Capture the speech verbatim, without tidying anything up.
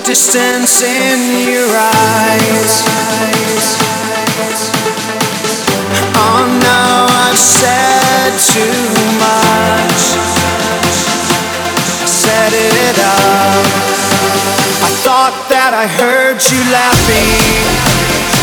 distance in your eyes. Oh no, I've said too much. Set it up. I thought that I heard you laughing.